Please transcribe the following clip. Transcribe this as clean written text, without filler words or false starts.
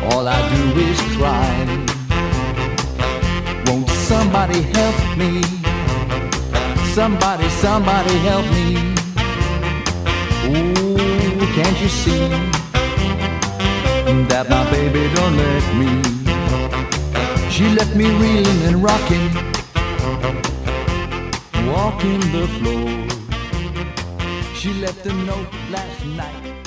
all I do is cry. Won't somebody help me? Somebody help me. Ooh, can't you see that my baby don't let me? She left me reeling and rocking, walking the floor. She left a note last night.